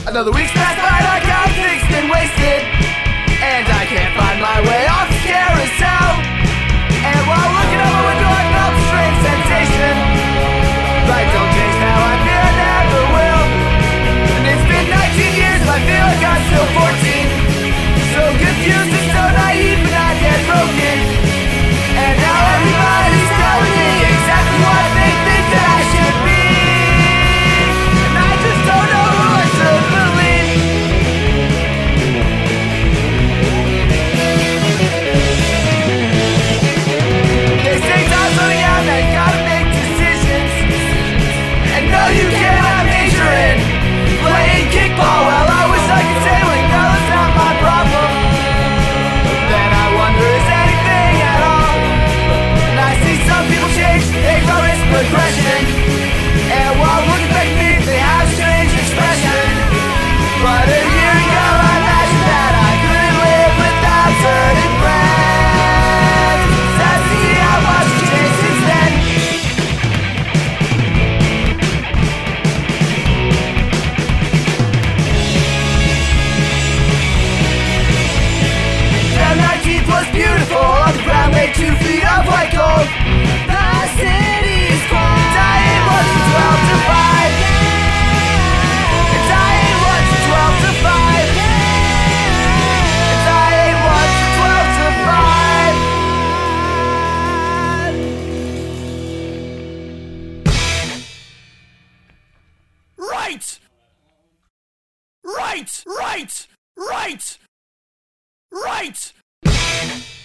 Another week's passed by and I got fixed and wasted, and I can't find my way off this carousel. And while looking out my window I felt a strange sensation, like don't change now, I feel I never will. And it's been 19 years and I feel like I'm still 14, so confused and so naive and not yet broken. And now everybody's telling me exactly what they think that I should be, and I just don't know who I should believe. They say time's running out and I gotta make decisions, and no, you cannot major in playing kickball. Well, I wish I could say, like, no, that's not my problem. Then I wonder, is anything at all? And I see some people change, they promise progression, and while looking back at me, they have strange expression. But a year ago I imagined that I couldn't live without turning friends. Sad to see how much has changed since then. The 19th was beautiful, on the ground lay 2 feet of white gold. The city's quiet. Dying was from 12 to 5. And dying was from 12 to 5. And dying was from 12 to 5. Right! Right! Right! Right! Right!